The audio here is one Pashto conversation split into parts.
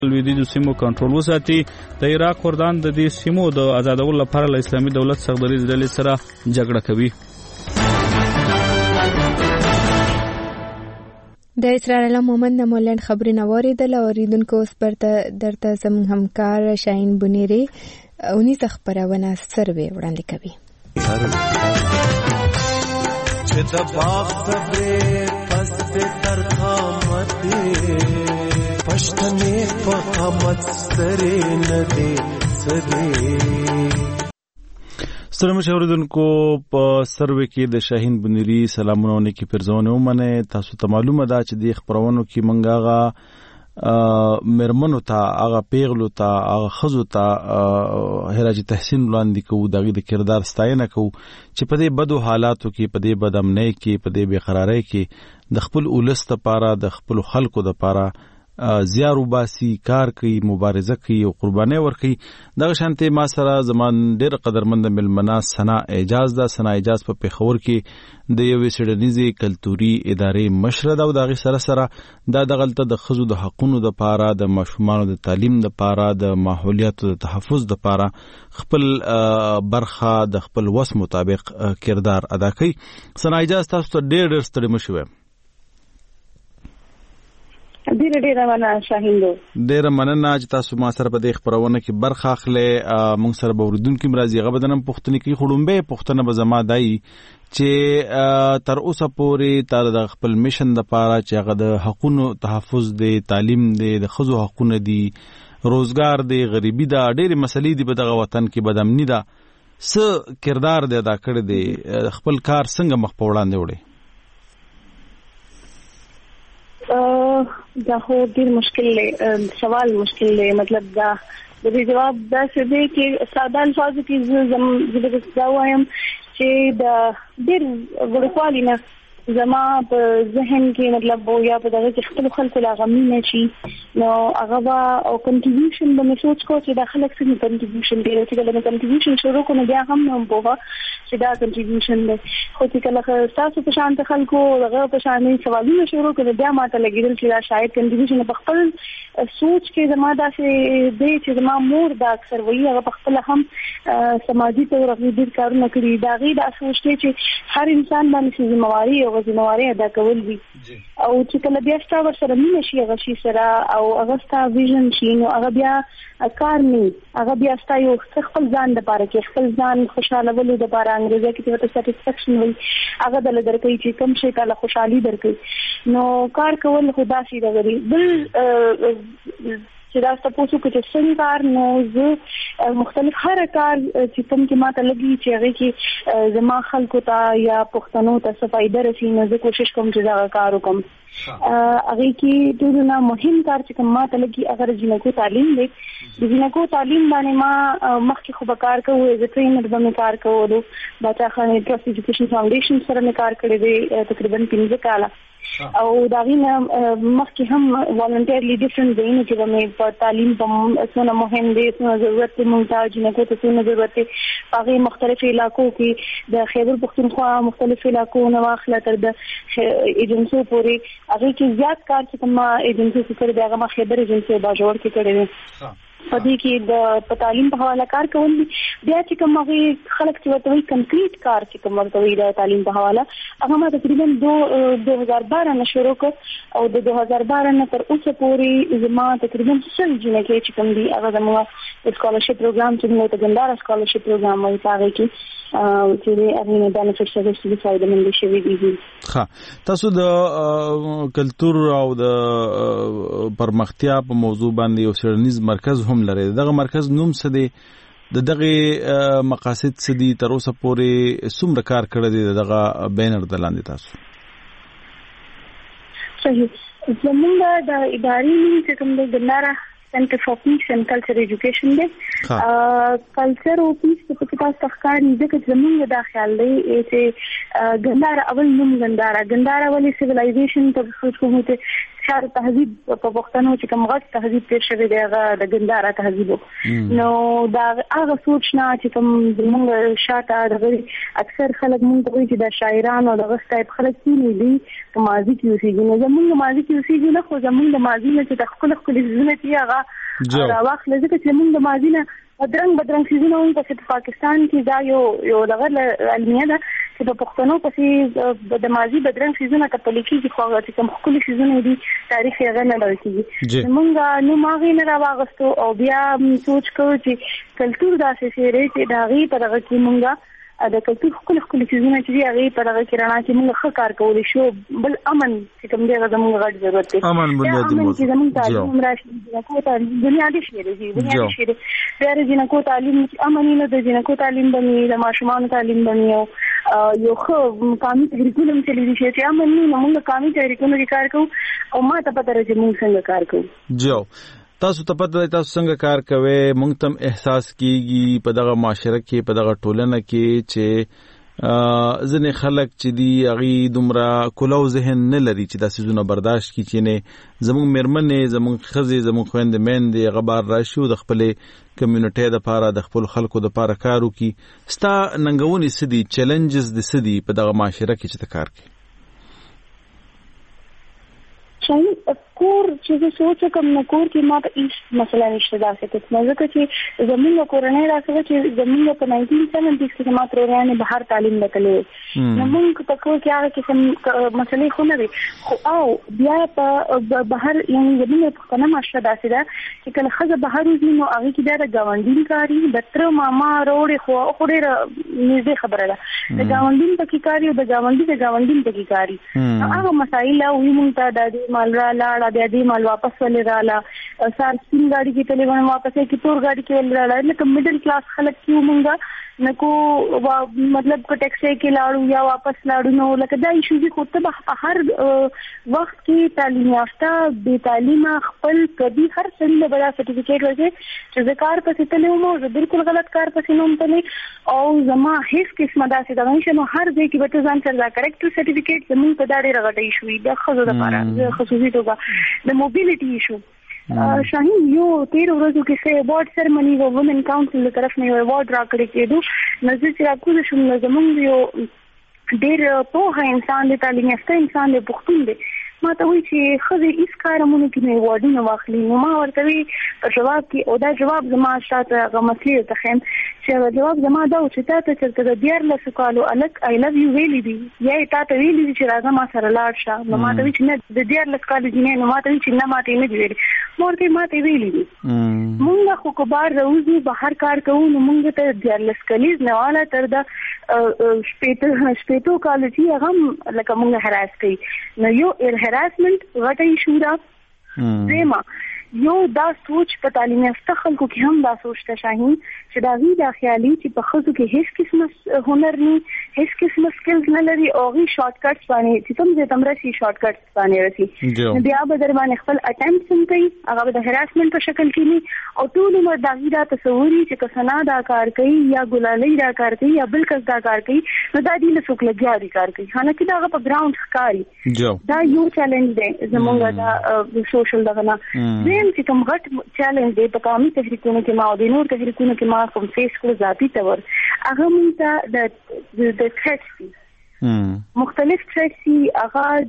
لویدیځو سیمو کنټرول وساتي. د عراق کردان د دې سیمو د آزادولو لپاره له اسلامي دولت څخه د ډلې سره جګړه کوي. د اسرائیل مومن مولن خبرونه واردل اوریدونکو اوس درته زموږ همکار شاهین بنيري اونې خبرونه سروي وړاندې کوي. چې د باغ صبرې پس دې تر قامت پښتنې په قامت سترې نه دي سدي. ستړي مشاوردونکو په سروي کې د شاهین بنيري سلامونه کې پرځونه ومنه. تاسو ته معلومه ده چې د خبرونو کې منګاغه مرمنو ته هغه پیغلو ته هغه خزو ته هراج تحسین وړاندې کوو، دغه د کردار ستاینه کوو چې په دې بدو حالاتو کې، په دې بدامنۍ کې، په دې بقرارۍ کې د خپل اولس لپاره، د خپل خلکو لپاره زیار وباسي، کار کوي، مبارزه کوي او قرباني ورکوي. دغه شانته ما سره زمان ډېر قدرمند ملمنا سنا اعجاز ده. سنا اعجاز په پیښور کې د یوې سیډنیزي کلتوري ادارې مشره ده او دغه سره دا دغلته د خزو د حقونو د پاره، د ماشومانو د تعلیم د پاره، د ماحولیاتو د تحفظ د پاره خپل برخه د خپل وس مطابق کردار ادا کوي. سنا اعجاز تاسو ته ډېر ستړي مشوي. ډیره مننه شاهین. ډیره مننه چې تاسو ما سره په دې خبرونه کې برخه اخلي. موږ سره به اوریدونکو مرضی غوډنم پښتني کې خړومبه پښتنه به زما دای چې تر اوسه پورې تر د خپل میشن د پاره چې هغه د حقوقو تحفظ دی، تعلیم دی، د خزو حقوقونه دي، روزګار دی، غریبی دا ډېری مسلې دي په دغه وطن کې بدامنی دا څه کردار دی ادا کړی دی، خپل کار څنګه مخ په وړاندې وړي؟ دا خو ډیر مشکل دی، سوال مشکل دی. مطلب دا د جواب دا څه دی چې ساده الفاظو کې زه وایم چې د ډیر وړوکوالي نه زما په ذهن کې مطلب یا په دغه کې خپل خلکو لا غمی نه شي نو هغه او کنټریبیوشن به مې سوچ کو چې دا خلک څنګه کنټریبیوشن دی، چې کله کنټریبیوشن شروع کړو بیا هم نه پوهه چې دا کنټریبیوشن دی. خو چې کله تاسو په شان خلکو هغه په شان سوالونه شروع کړو بیا ماته لګیدل چې دا شاید کنټریبیوشن په خپل سوچ کې زما دا چې دی چې زما مور دا اکثر وایي هغه په خپل هم سماجی تور غوډیر کارونه کړی. دا غي دا سوچ دی چې هر انسان باندې ذمہواری او ذمہواری ادا کول دي او چې کله بیا ستاسو ورسره مینه شي هغه شي سره او هغه ستاسو ویژن شي نو هغه بیا کار نه هغه بیا ستاسو خپل ځان د پاره کې خپل ځان خوشاله ولې د پاره انګریزي کې ته سټیسفیکشن وي هغه د لدرکې چې کوم شي کله خوشحالي درکې نو کار کول خدا شي دغري بل چې دا تاسو کې چې څنګه کار نو زه مختلف هر کار چې کوم کې ماته لګي چې هغه کې زما خلکو ته یا پښتنو ته څه فائدہ رسي نو زه کوشش کوم چې دا کار وکم. هغه کې ډېر مهم کار چې کوم ماته لګي اگر جنکو تعلیم دی د جنکو تعلیم باندې ما مخکې خو به کار کوو زه ټرینر به مې کار کوو بچا خانه ټرست ایجوکیشن فاونډیشن سره مې کار کړی دی تقریبا 15 کاله او دا غینه مخکې هم والنټیرلی ډیفرنٹ دی نو چې مې په تعلیم په څونه مهم دي څونه ضرورت دی مونږ ته جنکو ته څونه ضرورت دی هغه مختلف علاقو کې د خیبر پختونخوا مختلف علاقو نو واخله تر د ایجنسو پورې هغه کې زیات کار چې کوم ایجنسي کړی دی هغه ما خیبر ایجنسي باجوړ کې کړی دی پدې کې د تعلیم په حواله کار کول دي. بیا چې کوم هغه خلک چې ورته کنکریټ کار چې کوم ورته د تعلیم په حواله هغه ما تقریبا 2012 نه شروع کړ او د 2012 نه تر اوسه پورې زما تقریبا 100 جنې کې چې کوم دي هغه زموږ سکالرشپ پروګرام چې موږ ته ګندار سکالرشپ پروګرام وایي هغه کې چې د اغینه بنفټ سرویس د فائدې مند شوی دي. ها تاسو د کلچر او د پرمختیا په موضوع باندې یو سرنیز مرکز هم لري. دغه مرکز نوم څه دی؟ دغه مقاصد څه دي؟ تر اوسه پورې څومره کار کړی دی دغه بینر د لاندې تاسو؟ صحیح. زموږ د ادارې چې کوم د ګنداره Center for Peace and Culture Education دی. کلچر او پیس په کې تاسو ښکاري ځکه چې زموږ دا خیال دی چې ګنداره اول نوم ګنداره ولې سیویلایزیشن ته سوچ کوو ته شار تهذیب په پښتنو چې کوم غټ تهذیب تیر شوی دی هغه د ګنداره تهذیب نو دا هغه سوچ نه چې کوم موږ شاته د اکثر خلک موږ وایي چې د شاعرانو د غستایب خلک نه دي په ماضي کې اوسېږي نو زموږ ماضي کې اوسېږي نه خو زموږ د ماضي نه چې خپل ځونه چې هغه راوخت لږه چې موږ د ماضي نه بدرنګ سيزونه هم په پاکستان کې دا یو لغه علميه ده چې په پښتنو پسې د ماضي بدرنګ سيزونه ته لیکيږي خو چې کوم خپل سيزونه دي تاریخ یې غنه لري موږ نو ماغې نه راوغستو او بیا سوچ کوو چې کلچر داسې شی چې دا غي په دغه کې موږ د کلچر خپل سيزونه چې هغه په دغه کې رڼا چې موږ ښه کار کولی شو بل امن چې کوم دی زموږ غږ ضرورت دی امن بنیادی موضوع زموږ تعلیم راشي کوته بنیادی شی دی بنیادی شی دی د جنکو تعلیم امن نه د جنکو تعلیم باندې د ماشومان تعلیم باندې یو خو قانوني تحریکونه چې لري چې امن نه موږ قانوني تحریکونه کار کوو او ما ته پته راځي موږ څنګه کار کوو جو تاسو ته پته تاسو څنګه کار کوئ مونږ تم احساس کیږي په دغه معاشره کې په دغه ټولنه کې چې ځنې خلک چې دی اغي دومره کولو ذهن نه لري چې دا سيزونه برداشت کړي چې نه زموږ مرمنې زموږ خزي زموږ خويندې مېندې غبار راشي د خپل کمیونټي د لپاره د خپل خلکو د لپاره کار وکړي ستا ننګونی سدي چیلنجز د سدي په دغه معاشره کې چې کار کوي شاید کور چې زه سوچ کوم نو کور کې ما په هیڅ مسله نشته دا څه مزه چې زموږ کورنۍ راځي چې زموږ په 1970 کې ما ترونه بهر تعلیم وکړې نو موږ په کور کې هغه قسم مسلې خو نه وي خو او بیا په بهر یعنی زموږ په کنه ماشه داسې ده چې کله خزه بهر وځي نو هغه کې دا غونډین کاری د تر ماما وروړي خو ډېر نږدې خبره ده د غونډین په کاری او د غونډین په کاری هغه مسایل او موږ ته د مال را لاړه بیا دې مال واپس ولې رااله سار سپین गाड़ी کې تلې واپس کې تور गाड़ी کې ولې رااله لکه میډل کلاس خلک کیو مونږه نکو مطلب کو ټیکسي کې لاړو یا واپس لاړو نو لکه دا ایشو دي خو ته په هر وخت کې تعلیم یافته بې تعلیمه خپل کدي هر څه له بڑا سرټیفیکیټ ورته چې زکار پسې تلې مو بالکل غلط کار پسې نوم تلې او زما هیڅ قسمه داسې دا نشي نو هر ځای کې به ځان سره کریکټ سرټیفیکیټ زموږ په داړې رغټې ایشو د خزو لپاره خصوصي توګه د موبیلیټي ایشو شاهین یو 13 ورځو کې سه ایوارډ سرمنی و وومن کاونسل له طرف نه یو ایوارډ راکړی کېدو نظر چې راکول شو زمونږ یو ډېر په انسان د تعلیم یافته انسان د پښتون دی ما ته وی چې خزه هیڅ کارمونه کې نه ایوارډونه واخلي نو ما ورته وی په جواب کې او دا جواب زما شاته غمسلی ته خیم چې جواب زما دا چې تاسو چې د ډیر له سوالو الک I love you ویلي دي یا تاسو ویلي دي چې راځه ما سره لاړ شه نو ما ته وی چې نه د ډیر له سوالو جنې نو ما ته وی چې نه ما ته نه دی ویلي مورته ما ته ویلي دي مونږ خو کبار روزي بهر کار کوو نو مونږ ته ډیر لسکلیز نه والا تر دا شپېتو کال چې هغه لکه مونږ هراس کوي نو یو هراسمنت غټه ایشو ده دیمه یو دا سوچ په تعلیم یافته خلکو کې هم دا سوچ ته شاهین چې دا غي د خیالي چې په خزو کې هیڅ قسمه هنر نه هیڅ قسمه سکلز نه لري او غي شارټ کټس باندې چې تم دې تمره شي شارټ کټس باندې راسي بیا به در باندې خپل اټمپټس هم کوي هغه د هراسمنت په شکل کې نه او ټول عمر دا غي دا تصوري چې کسنا دا کار کوي یا ګلالي دا کار کوي یا بل کس دا کار کوي نو دا دې له څوک لګیا کار کوي حالانکه دا په ګراوند ښکاري دا یو چیلنج دی زموږ دا سوشل دغه چې کوم غټ چیلنج دی په قومي تحریکونو کې ما او د نور تحریکونو کې ما کوم فیس کړو ذاتی تور هغه مونږ ته د تھریټس مختلف تھریټس هغه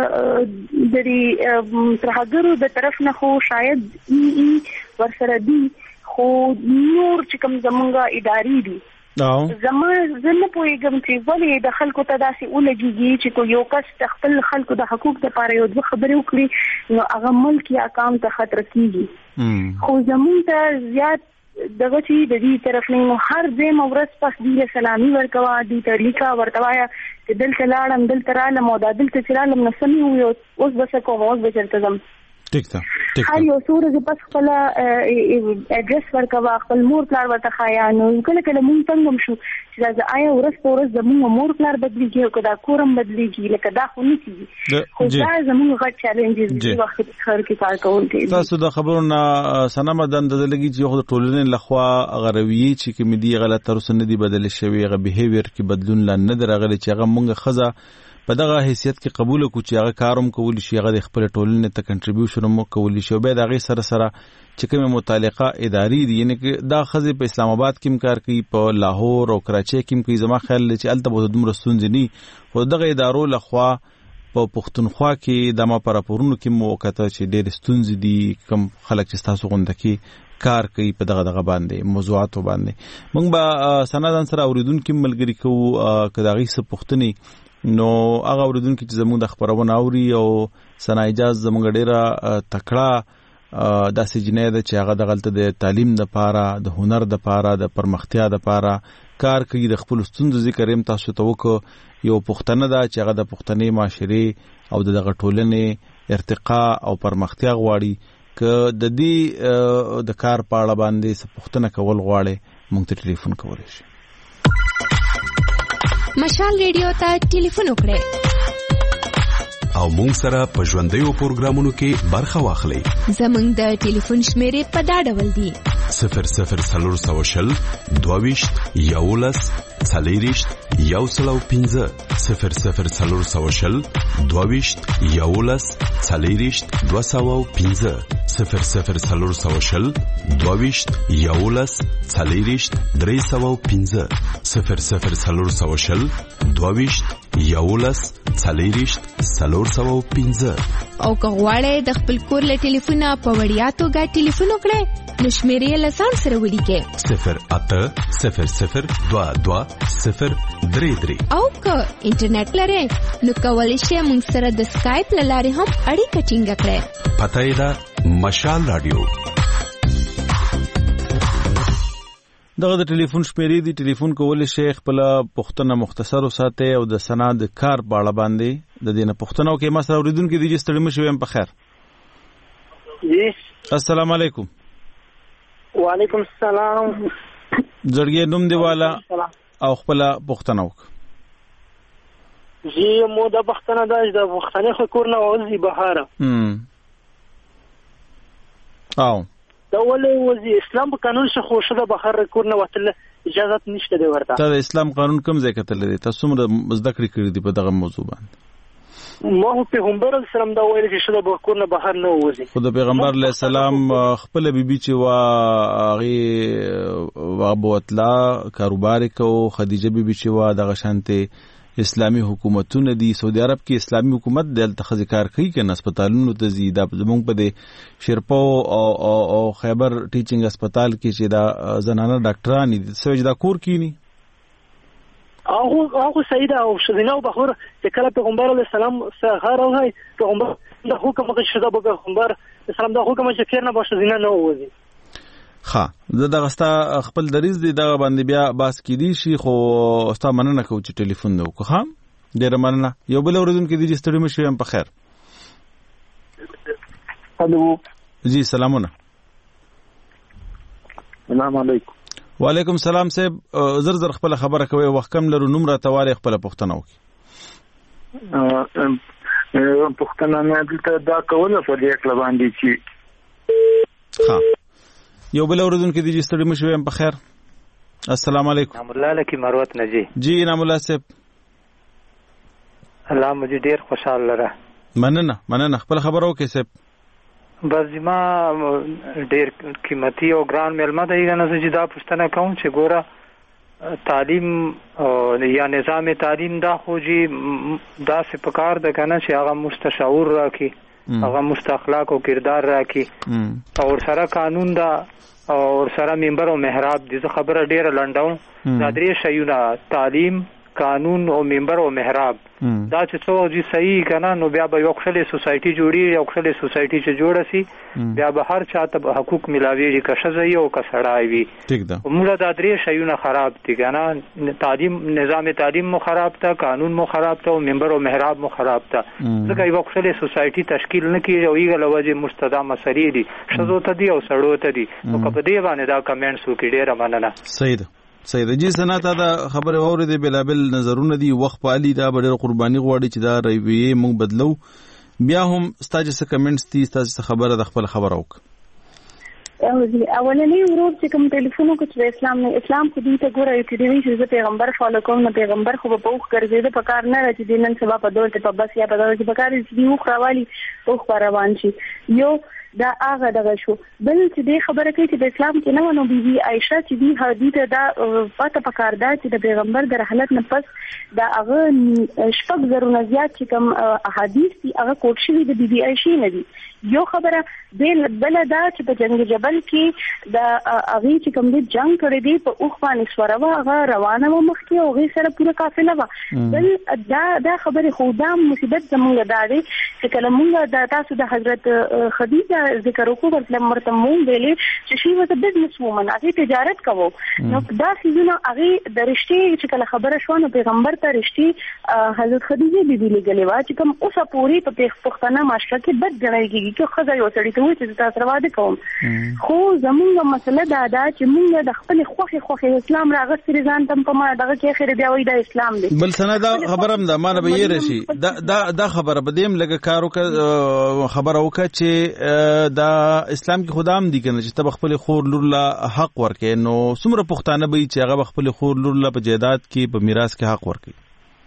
د ترهګرو د طرف نه خو شاید ورسره دي خو نور چې کوم زمونږه اداري دي زما زنه پوهیږم چې ولې د خلکو ته داسې ولګيږي چې کو یو کس خپل خلکو د حقوق لپاره یو ځل خبرې وکړي نو هغه ملک یا قام ته خطر کیږي خو زموږ ته زیات دغه چې د دې طرف نه هر ځای مورس پس دی سلامي ورکوا دي طریقہ ورتوایا چې دلته لاړم دلته رالم او دلته چرالم نسمي وي اوس بس کوم اوس بچرته زم ټیک ده هر یو سورج پس خپل اډرس ورکوا خپل مور پلار ورته خایا نو کله کله مونږ څنګه شو چې دا آیا ورځ زموږ مور پلار بدلیږي او کدا کورم بدلیږي لکه دا خو نه کیږي خو دا زموږ غټ چیلنجز دی وخت خر کې کار کول دي تاسو د خبرونه سنمدن د لګي چې یو د ټولنې لخوا غروي چې کوم دي غلط تر سن دي بدل شوی غ بیهیویر کې بدلون لا نه درغلي چې هغه مونږ خزه په دغه حیثیت کې قبول کو چې هغه کاروم کولی شي، هغه د خپل ټولنې ته کنټریبیوشن مو کولی شي، او به دغه سره چې کومه متعلقه اداري دي، یعنی چې دا خزه په اسلام آباد کې کار کوي، په لاهور او کراچۍ کې کوي، زما خیال چې الته به دومره ستونزې نه، خو دغه ادارو لخوا په پښتونخوا کې د ما پر راپورونو کې موقته چې ډېر ستونزې دي، کم خلک چې تاسو غونډه کې کار کوي په دغه باندې موضوعاتو باندې. موږ به سندان سره اوریدونکو ملګری کوو کداغي څه پښتني، نو هغه اوریدونکو چې زموږ د خبرونه اوري او سنا اجازه زموږ ډیره تکړه داسې جنې ده چې هغه د غلطه د تعلیم د پاره، د هنر د پاره، د پرمختیا د پاره کار کوي، د خپل ستوندو ذکر هم تاسو ته وکړو. یو پښتنه ده چې هغه د پښتني معاشري او دغه ټولنې ارتقا او پرمختیا غواړي. که د دې د کار په اړه باندې څه پوښتنه کول غواړي، موږ ته ټلیفون کولی شي. مشال ریډیو ته ټلیفون وکړئ او موږ سره په ژوندیو پروګرامونو کې برخه واخلئ. زموږ د ټلیفون شمیرې په دا ډول دي: 00 22 11 40 105 00 22 11 40 205 00 22 11 40 305 00 22 11 40 305. او که غواړئ د خپل کور له ټلیفونه په وړیا توګه ټلیفون وکړئ، نو شمیرې له ځان سره ولیکئ 0800 22 033. او که انټرنیټ لرئ نو کولی شئ موږ سره د سکایپ له لارې هم اړیکه ټینګه کړئ. پته یې ده مشال رادیو. دغه د ټلیفون شمیرې دي، ټلیفون کولی شي خپل پښتنه مختصر وساتئ او د سنا د کار په اړه باندې د دینه پښتنو کې ما سره اوریدونکو دي چې ستړي مشي ویم. په خیر جی، السلام علیکم. وعلیکم السلام. زړګي نوم دی والا او خپل پښتنه وک. جی، مو د پښتنه د پښتنې خو کور نه وځي بهاره. او دا ولې وځي؟ اسلام په قانون څخه خو شته بهر کور نه وتل اجازه نشته دی ورته. ته د اسلام قانون کوم ځای کې تللی؟ تاسو موږ زده کړې کړې دي په دغه موضوع باندې؟ ما پیغمبر اسلام دا ویل چې شته به کور نه بهر نه وځي. خو د پیغمبر علیه السلام خپل بیبي چې هغه بوتلا کاروبار کو، خدیجه بیبي چې وا دغه شانته اسلامي حکومتونه دي، سعودي عرب کې اسلامي حکومت دلته خزي کار کوي کنه، هسپتالونو ته زی دا زمونږ په د شیرپو او خیبر ټیچینګ هسپتال کې چې دا زنانه ډاکټران دي سوي دا کور کینی. هغه سیده او شذینه او بخور چې کله پیغمبر علیه السلام څخه راوځي، پیغمبر د حکم کې شته به پیغمبر اسلام د حکم چې کېرنه به شذینه نه وځي. ها دغه ستا خپل دریز دی دغه باندې بیا باس کیدی شي، خو ستا مننه کو چې ټلیفون نو کو. ها ډیر مننه. یو بل اوریدونکو دی چې ستړي مشي هم په خیر. الو جی، سلامونه. السلام علیکم. وعلیکم السلام صاحب. زر خپل خبره کوي، وخت کم لرو، نوم را تواري خپل پښتنه وکي. پښتنه نه دلته دا کوله په دې کله باندې چې ها یو بل اوریدونکو دی چې ستړي مشي هم په خیر. السلام علیکم. نام الله لکی مروت نجی. جی نام الله صاحب. الله مجھے ډیر خوشاله لره. مننه خپل خبرو کې صاحب. بس ما ډیر قیمتي او ګران ملمه دی نه چې دا پښتنه کوم چې ګوره تعلیم یا نظام تعلیم دا خو جی دا سپکار د کنه چې هغه مستشعور راکي، هغه مستخلاق او کردار راکي، او سره قانون دا او سره منبر او محراب دي. خبره ډیره لنډاو. دا درې شیونه تعلیم، قانون او منبر او محراب دا چې څو دي صحیح کنه، نو بیا به یو خپل سوسایټي جوړي، یو خپل سوسایټي چې جوړه سي بیا به هر چاته حقوق ملاويږي، که ښځه یو که سړی وي. ٹھیک ده. موږ دا درې شیونه خراب دي کنه، تعلیم نظام تعلیم مو خراب تا، قانون مو خراب تا، او منبر او محراب مو خراب تا. ځکه یو خپل سوسایټي تشکیل نه کیږي او یې لوجه مستدا مسلې دي، شذو ته دي او سړو ته دي. نو په دې باندې دا کمنټس وکړي ډیره مننه. صحیح ده. جی سناته دا خبره اورې دی، بلابل نظرونه دي، وخت پالي دا ډېر قرباني غواړي چې دا رویه موږ بدلو. بیا هم ستاسو څه کمنټس دي، ستاسو خبره د خپل خبره وک. اولنی ورور چې کوم ټلیفون وکړ چې اسلام خو دې ته ګوره چې دی چې پیغمبر فالو کوم نه پیغمبر خو په اوخ ګرځیده په کار نه راځي د نن سبا په دور ته په بس یا په دور کې په کار چې دی اوخ راوالي اوخ روان شي یو دا هغه دغه شو بل چې د خبره کوي چې د اسلام کې نه نو بیبي عائشه چې دی حدیث دا پته پکار دا چې د پیغمبر د رحلت نه پس دا هغه شپږ زرونه زیات چې کوم احادیث دي هغه کوټ شوی د بیبي عائشه نه دي یو خبره بل دا چې په جنگ جبل کې د هغه چې کوم د جنگ کړی دی په اوخ باندې سوروه هغه روانه و مخکې او هغه سره پوره قافله و بل دا خبره خدا مصیبت زموږ دا دی چې کله موږ د تاسو د حضرت خدیجه ذکر وکړو ورته مرته مونږ ویلې چې شی وته بزنس وومن هغه تجارت کوو نو دا سيزونه هغه د رښتې چې کله خبره شو نو پیغمبر ته رښتې حضرت خدیجه بیبي لګلې و چې کوم اوسه پوری په پښتنه معاشره کې بد ګڼل کېږي چې خدای یو سړی ته وایي چې تاسو سره واده کوم خو زموږ مسله دا ده چې موږ د خپل خوخي اسلام راغستې ځان تم په ما دغه کې خیر بیا وایي دا اسلام دی بل سنه دا خبره هم ده ما نه به یې راشي دا خبره به دیم لګه کارو خبره وکړه چې دا اسلام کې خدام دي کنه چې تب خپل خور لور لا حق ورکې نو څومره پښتانه به چې هغه خپل خور لور لا په جیدات کې په میراث کې حق ورکې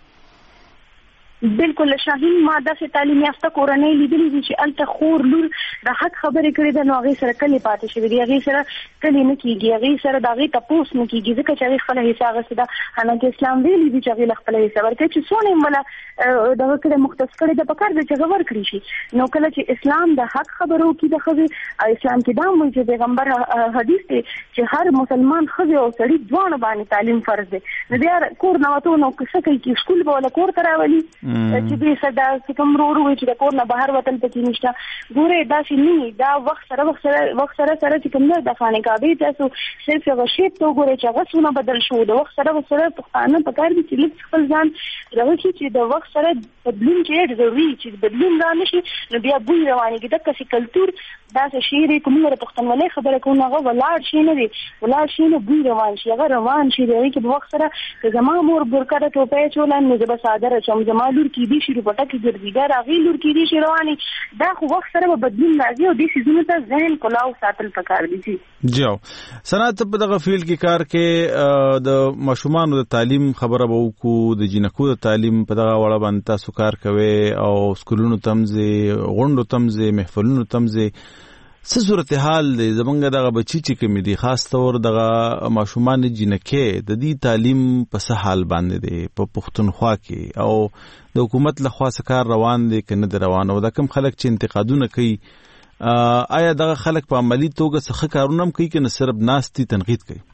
بالکل شاهین ما داسې تعلیم یافته کورنۍ لیدلې دي چې الته خور لور د حق خبرې کړې ده نو هغه سره کلی پاتې شوی دی هغه سره کلی نه کیږي هغه سره دغه تپوس نه کیږي ځکه چې هغه خپل حصہ غوښته ده حالانکه اسلام ویلي دی چې هغه خپل حصہ ورکړي چې څونه مولا دغه کړه مختص کړي د پکار د چې غور کړی شي نو کله چې اسلام د حق خبرو کې د خو اسلام کې دا موږ چې پیغمبر حدیث دی چې هر مسلمان خزه او سړي ځوان باندې تعلیم فرض دی نو بیا کور نه وته نو څه کوي چې سکول به ولا کور تراولي چې دې صدا چې کوم ورو چې د کور نه بهر وطن پکې نشته ګوره دا شي نه دا وخت سره چې کوم د خانه کابه تاسو صرف غشیب تو ګوره چې هغه څونه بدل شو د وخت سره پښتانه په کار دي چې لږ خپل ځان راوځي چې د وخت سره بدلون چې ضروري چې بدلون را نشي نو بیا بوی رواني کې د کسي کلچر دا څه شی کومه د پښتونولۍ خبره کوم هغه ولاړ شي نه دی ولاړ شي نو بوی روان شي هغه روان شي دی چې په وخت سره که زما مور برکره ټوپې چولان نو زما صادره چم زما لور کې دي شي پټه کې ګرځي دا راغی لور کې دي شي رواني دا خو وخت سره بدلون راځي او د سيزونو ته ذهن کلاو ساتل پکار دي جی صنعت په دغه فیلډ کې کار کې د ماشومان د تعلیم خبره به وکړو د جنکو د تعلیم په دغه وړه باندې تاسو کار کوي او سکولونو تمزه غونډو تمزه محفلونو تمزه څه صورتحال دی زمونږ دغه بچی چې کوم دي خاص طور دغه ماشومان جنکې د دې تعلیم په څه حال باندې دی په پښتونخوا کې او د حکومت له خوا کار روان دي کنه د روان او د کوم خلک چې انتقادونه کوي آیا دغه خلک په عملی توګه څه کارونه کوي کنه صرف ناستي تنقید کوي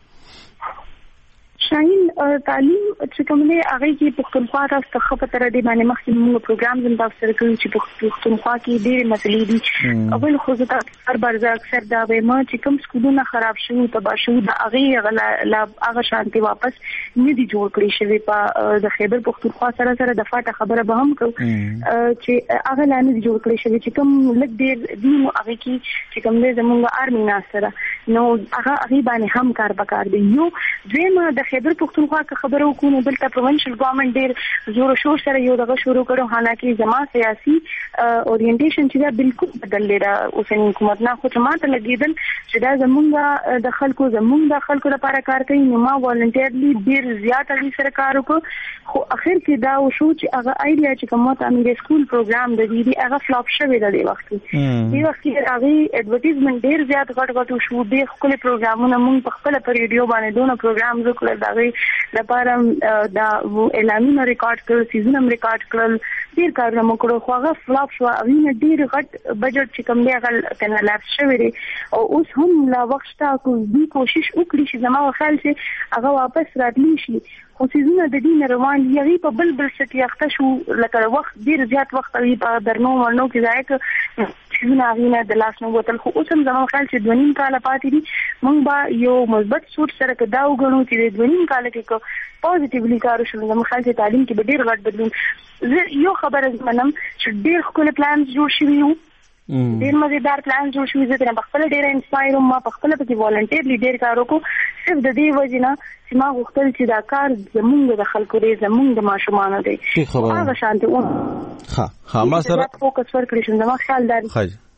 شاهین تعلیم چې کوم نه هغه کې پښتونخوا تاسو خپل تر دې باندې مخکې موږ پروګرام زم تاسو سره کوي چې پښتونخوا کې ډېر مسلې دي اول خو زه هر بار اکثر دا وایم چې کوم سکولونه خراب شوي تبا شوي دا هغه شانتي واپس نه دي جوړ کړی شوی په د خیبر پښتونخوا سره د فاټه خبره به هم کو چې هغه لاندې دي جوړ کړی شوی چې کوم لږ ډېر دي هغه کې چې کوم دې زموږ آرمي ناسره نو هغه باندې هم کار وکړ دی یو دویمه د خیبر پښتونخوا کې خبرو کوو دلته پروینشل ګورنمنت ډېر زور او شور سره یو دغه شروع کړو حالانکه زما سیاسي اورینټیشن چې دا بالکل بدل دی اوسنی حکومت نه خو ماته لګیدل چې دا زمونږ د خلکو لپاره کار کوي نو ما والنټیرلی ډېر زیات اړین سره کار وکړ خو اخر کې دا وشو چې هغه آیډیا چې کومه تعمیر سکول پروګرام د دې هغه فلاپ شوی دی وخت دی وخت کې هغه ایڈورټایزمنت ډېر زیات غټ شو ډېر خپل پروګرامونه مونږ په خپل پر ریډیو باندې دونه پروګرام وکړل دا لپاره دا اعلانونه ریکارډ کړل سیزن هم ریکارډ کړل ډیر کارونه وکړو خو هغه فلاپ شو اوینه ډیر غټ بجټ چې کوم دی هغه کنه لاپس شوی دی او اوس هم لا وخت تا کوي کوشش وکړي چې زما خیال چې هغه واپس راتلی شي خو سیزونه د دین روان یغي په بلبل سټي اخته شو لکه وخت ډیر زیات وخت وی په درنو ورنو کې ځای چې نه د لاس نو وتل خو اوس هم زما خیال چې 2.5 کال پاتې دي مونږ به یو مثبت سوچ سره کدا وګڼو چې 2.5 کال کې پوزټیولی کار شو زما خیال چې تعلیم کې به ډیر غټ بدلون یو خبره زمنم چې ډیر خپل پلان جوړ شوی یو ډیر مزیدار پلان جوړ شوی زه تر خپل ډیر انسپایر ما خپل په والنټیرلی ډیر کار وکړو صرف د دې وجنه چې ما غوښتل چې دا کار زمونږ د خلکو دی زمونږ د ماشومان دی هغه شانتي ها ما سره فوکس ورکړی شم زما خیال دی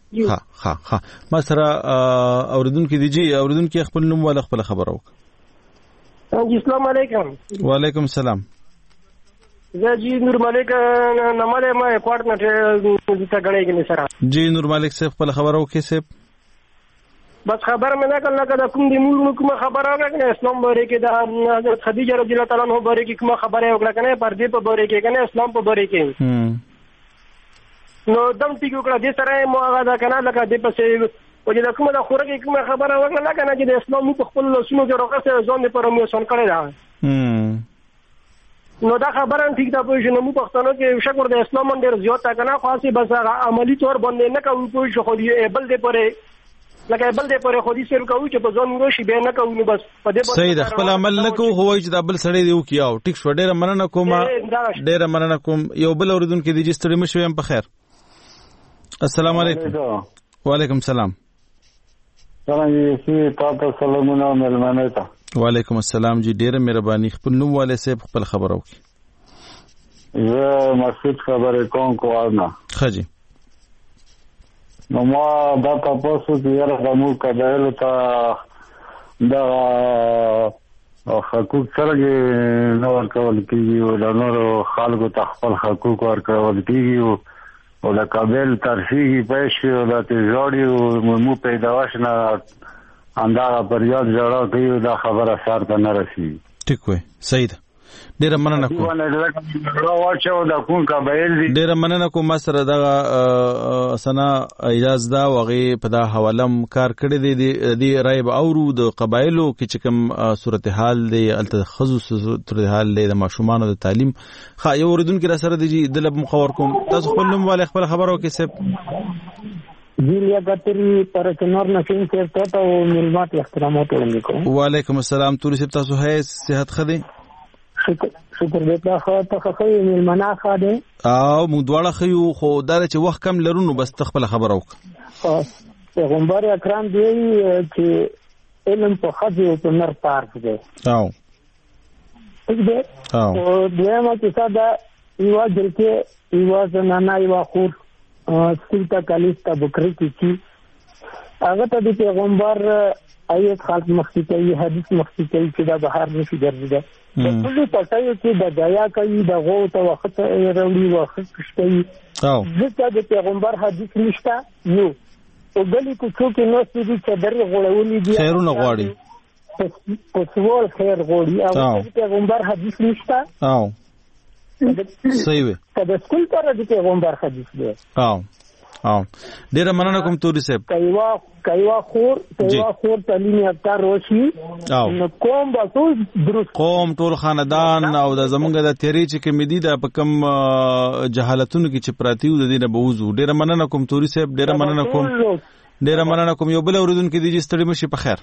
ها ما سره اوریدونکو دی جی اوریدونکو خپل نوم ولا خپل خبرو. السلام علیکم. وعلیکم السلام. زه جی نور مالک نماله ما کوارت نه ته غړې کې سره جی نور مالک صاحب خپل خبرو کې صاحب بس خبر مې نه کړل کدا کوم دی مول کوم خبره راغله اسلام باره کې د حضرت خدیجه رضی الله تعالی عنها باره کې کوم خبره وکړه کنه پردې په باره کې کنه اسلام په باره کې نو دم ټیګو کړه دې سره مو هغه دا کنه لکه دې پسې او چې کومه د خوره کې کومه خبره وکړه کنه چې د اسلام په خپل لاسونو کې راغسه ځان په پرموشن کړی دا نو دا خبره ټیک دا پوه شو نو پښتنو کې شکر د اسلام ډېر زیات کنه خاصه بس عملی طور باندې نه کوي پوه شو خو دې بل دې پرې لکه بل دې پرې خو دې سر کوي چې په ځان ورشي به نه کوي نو بس په دې صحیح د خپل عمل نه کوو هوای چې دا بل سړی دی وکیاو ټیک شو ډېر مننه کوم ډېر مننه کوم یو بل اوریدونکو دی چې ستړي مشو هم په خیر. السلام علیکم. وعلیکم السلام. څنګه یې تاسو سلامونه ملمنه تا. وعلیکم السلام جی ډیره مهرباني خپل نوم والے صاحب خپل خبرو کی زه مسعود خبرې کوم کوارنا خجی نو ما دا تاسو چې یاره د مو کډایلو ته دا حقوق سره نو ورکول کیږي او د نورو خلکو ته خپل حقوق ورکول کیږي او د قابل ترفیعي پېښې او د تجاري مو پیداوش نه اندازه پر یاد جوړه کوي دا خبره سره ته نه رسي. ټیک وای صحیح ده ډیره مننه کوم ډیره مننه کوم سره دا سنا اجازه دا وغه په دا حوالم کار کړی دی رایب اورو د قبایلو کې چې کوم صورتحال دی التخصص صورتحال دی د ماشومان د تعلیم خا یو اوریدونکو را سره دی دلب مخور کوم تاسو خپل نوم والے خپل خبرو کې سب جیلیا گتری پر کنور نشین سے تو ملمات احترامات وړاندې کوم. وعلیکم السلام توري صاحب تاسو هي صحت خدي شکر دې تاسو خو ملمنا خاده او مو دواړه خيو خو دا چې وخت کم لرونو بس تخپل خبر اوک پیغمبر اکرام دی چې علم په خدي او په نر طرف دی او دې او دیمه چې صدا یو ځکه یو زنانه یو خور سکولتا کالیستا بکری کی هغه ته د پیغمبر آیت خلق مخکې کوي حدیث مخکې کوي چې دا بهر نشي ګرځي دا ټول پټایو چې د دیا کوي د غو ته وخت وروړي وخت کوي او ځکه د پیغمبر حدیث نشته یو او بلې کو څوک نو چې د در غوړولې دي خیرونه غواړي پسوال خیر غواړي او د پیغمبر حدیث نشته او صحیح وي د سکول پر د پیغمبر حدیث دی او ډیره مننه کوم توري صاحب کایوا خور تعلیم یافته روشي نو کوم به ټول درست قوم ټول خاندان او د زمونږ د تیری چې کمیدي د پکم جهالتونو کې چې پراتیو د دې نه بوزو ډیره مننه کوم توري صاحب ډیره مننه کوم یو بل اوریدونکو دی چې ستړي مشي په خیر.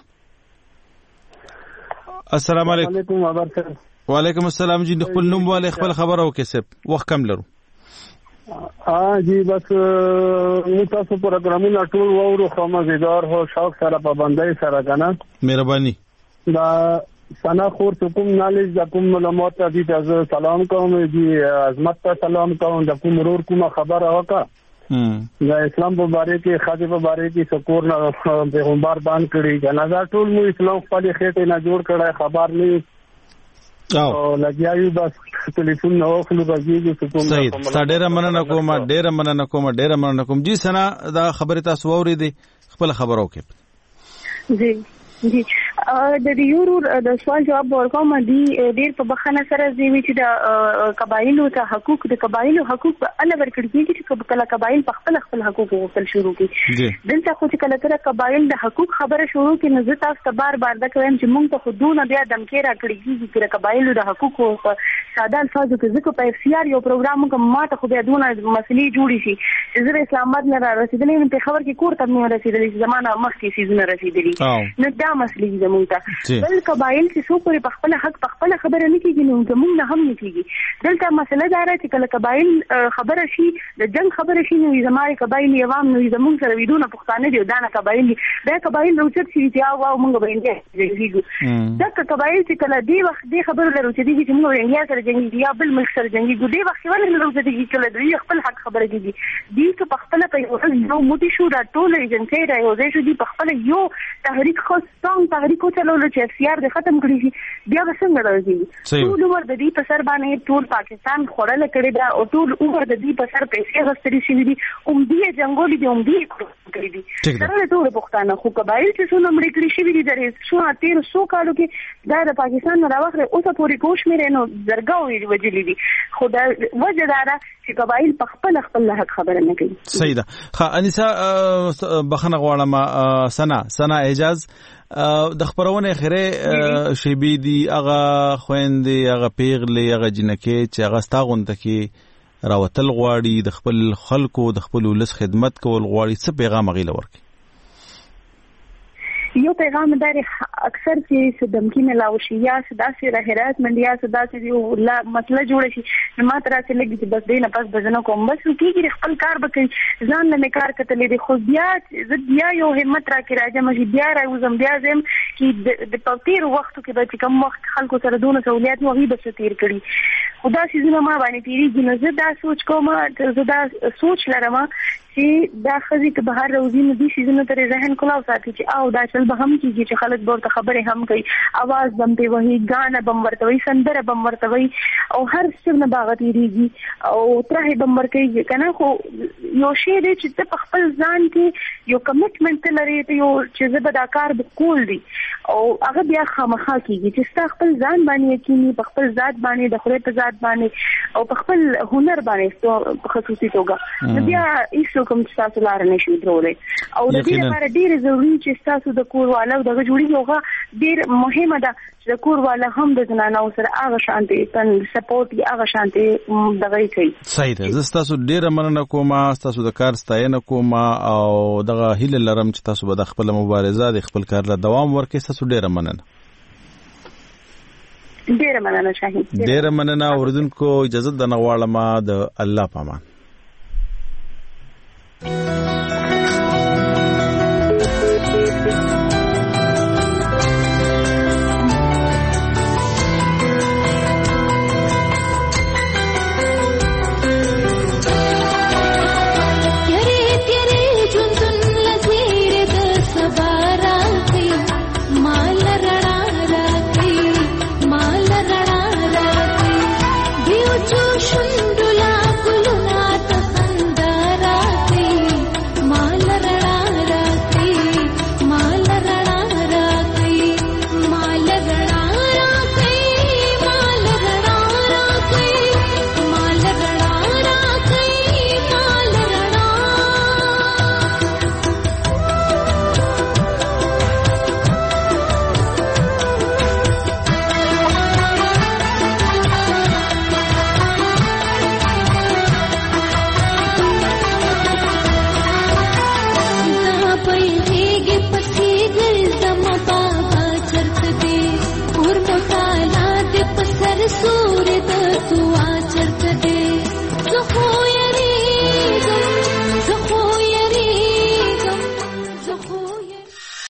السلام علیکم. وعلیکم السلام جی خپل نوم والے خپل خبرو کې سب وخت کم لرو. جی بس تاسو پروګرامونه ټول وورو خو مزیدار هو شوق سره پابندۍ سره کنه مهرباني دا سنا خور کوم نالج د کوم علماء ته دي سلام کوم جی عظمت ته سلام کوم د کوم رور کوم خبره وکا دا اسلام په باره کې خاطر په باره کې سکور نه پیغمبر باندې کړی کنه دا ټول مو اسلام خپل خېټه نه جوړ کړای خبر نه او لګیاوی بس ټلیفون نو خپل بګیږي څه صحیح ډېر مننه کوم جی سنا دا خبره تاسو اورېدي خپل خبرو کې جی جی د دې یورو د سوال جواب ورکوم دي ډېر په بخنه سره زیوی چې د قبایلو ته حقوق د قبایلو حقوق په اړه ورکړي چې کله قبایل په خپل حقوق غوښتل شروع کړي دلته خو چې کله تر قبایل د حقوق خبره شروع کړي نو زه تاسو ته بار دا کوم چې موږ ته خودونه بیا دمکې راکړي چې قبایلو د حقوق په ساده الفاظو کې ځکه په اف یو پروګرام کوم ماته خو بیا دونه مسلې جوړې شي چې زه اسلام آباد نه رسیدلې په خبر کې کور ته نه رسیدلې زمانہ مخکې سيزونه رسیدلې نو دا مسلې مونږ ته بل قبایل چې څو پورې په خپل حق په خپل خبره نه کیږي نو زموږ نه هم نه کیږي. دلته مسله دا ده چې کله قبایل خبره شي د جنگ خبره شي نو زموږ قبایل عوام نو زموږ سره ویدونه پښتانه دي دا نه قبایل دا قبایل روچت شي چې او موږ به انډیا جنګیږو. دا قبایل چې کله دی وخت دی خبره لرو چې دی چې موږ انډیا سره جنګیږو یا بل ملک سره جنګیږو دی وخت ولې لرو چې دی کله دی خپل حق خبره کیږي دی که په خپل په یو موټی شو دا ټول ایجنسی دا یو ځای شو دی په خپل یو تحریک خو ستون تحریک چلولو چې اختیار د ختم کړی شي بیا څنګه راځي ټول عمر د دې په سر باندې ټول پاکستان خورل کړی دا او ټول عمر د دې په سر پیسې غستري شي دي دې جنگولي دي دې کړی دي سره ټول پښتانه خو قبایل چې څو نمبر کړی شي دي درې شو 1300 کالو کې دا د پاکستان نه راوخره اوسه پوری کوش مې نو درګاوي وجلی دي خو دا وجه دا چې قبایل په خپل حق خبره نه کوي. صحیح ده. ها انیسا بخنه غواړم سنا اعجاز د خبرونه خیره شیبی دی هغه خويندې هغه پیغلې هغه جنکه چې هغه ستاغونته کې راوتل غواړي د خپل خلکو د خپل ولس خدمت کول غواړي څه پیغام غیله ورکړي؟ یو پیغام دار اکثر چې دمکی ملاوي یا سداسي رهرات منډیا سداسي یو لا مسله جوړ شي نو ما تر څه لګي چې بس دینه پس بزنه کوم بس کیږي خپل کار وکړي ځان له کار کتلې د خو بیا یو همت راکې راځم چې بیا راوزم بیا زم چې د پاتیر وخت کې به کوم وخت خلکو سره دونه سہولیت نو هی بس تیر کړي خدا سيزونه ما باندې تیریږي نو زه دا سوچ کوم زه دا سوچ لرم چې دا خزي که بهر روزي نو دي سيزونه تر ذهن کولاو ساتي چې او دا چل به هم کیږي چې خلک ورته خبره هم کوي आवाज بم په وਹੀ غانا بم ورتوي سندره بم ورتوي او هر څه نه باغ تیریږي او ترې بم ورکوي کنه خو یو شی دی چې په خپل ځان کې یو کمټمنټ لري ته یو چې زبدا کار وکول دي او هغه بیا خامخا کیږي چې ستا خپل ځان باندې یقیني په خپل ذات باندې د خپل په ذات باندې او په خپل هنر باندې په خصوصي توګه بیا هیڅ کوم تاسو لار نشي درولې او د دې لپاره ډیر ضروري چې تاسو د کور والو دغه جوړي یوغه ډیر مهمه ده چې د کور والا هم د زنانو سره هغه شانتي تن سپورټ یا هغه شانتي دغه کوي. صحیح ده. زه تاسو ډیر مننه کوم تاسو د کار ستاینه کوم او دغه هیله لرم چې تاسو به د خپل مبارزه د خپل کار له دوام ورکړئ. تاسو ډیر مننه. ډیر مننه شاهین. ډیر مننه اوردونکو اجازه د نغواړم د الله پامان.